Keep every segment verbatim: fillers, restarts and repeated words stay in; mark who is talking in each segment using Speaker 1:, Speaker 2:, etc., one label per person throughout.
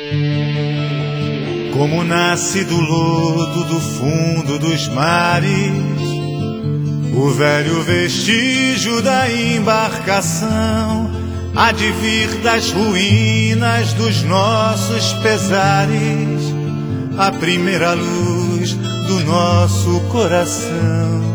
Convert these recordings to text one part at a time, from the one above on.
Speaker 1: Como nasce do lodo do fundo dos mares o velho vestígio da embarcação, há de vir das ruínas dos nossos pesares a primeira luz do nosso coração.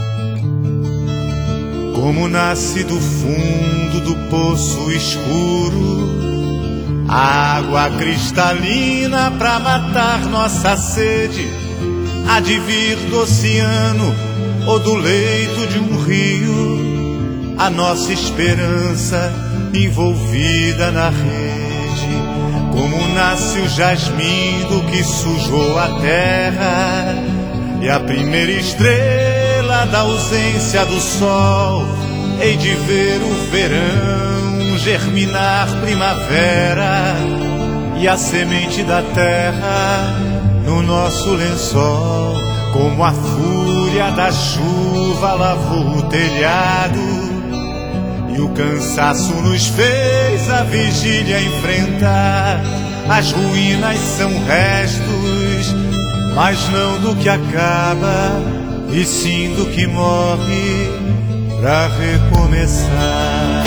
Speaker 1: Como nasce do fundo do poço escuro a água cristalina pra matar nossa sede, há de vir do oceano ou do leito de um rio a nossa esperança envolvida na rede. Como nasce o jasmim do que sujou a terra e a primeira estrela da ausência do sol, hei de ver o verão germinar primavera e a semente da terra no nosso lençol. Como a fúria da chuva lavou o telhado e o cansaço nos fez a vigília enfrentar. As ruínas são restos, mas não do que acaba, e sim do que morre pra recomeçar.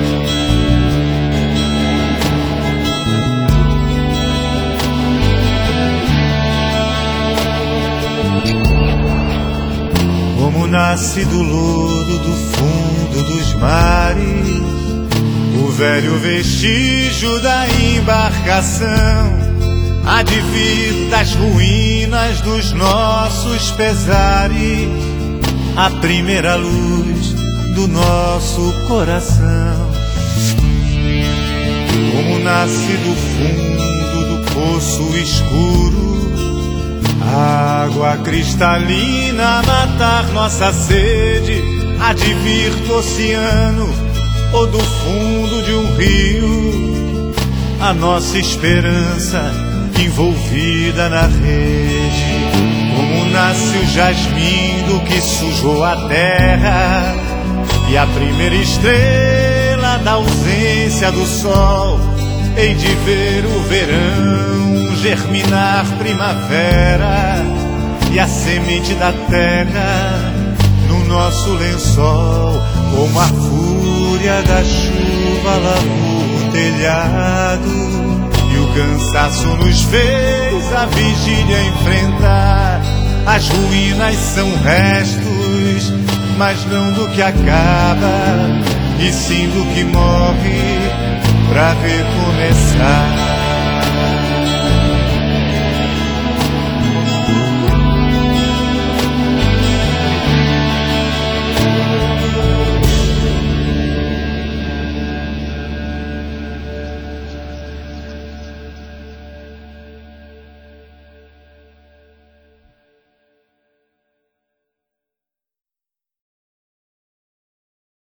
Speaker 1: Como nasce do lodo do fundo dos mares o velho vestígio da embarcação, há de vir das ruínas dos nossos pesares a primeira luz do nosso coração. Como nasce do fundo do poço escuro a água cristalina a matar nossa sede, há de vir do oceano ou do fundo de um rio a nossa esperança envolvida na rede. Como nasce o jasmim do que sujou a terra e a primeira estrela da ausência do sol, hei de ver o verão germinar primavera e a semente da terra no nosso lençol. Como a fúria da chuva lavou o telhado e o cansaço nos fez a vigília enfrentar. As ruínas são restos, mas não do que acaba, e sim do que morre pra recomeçar.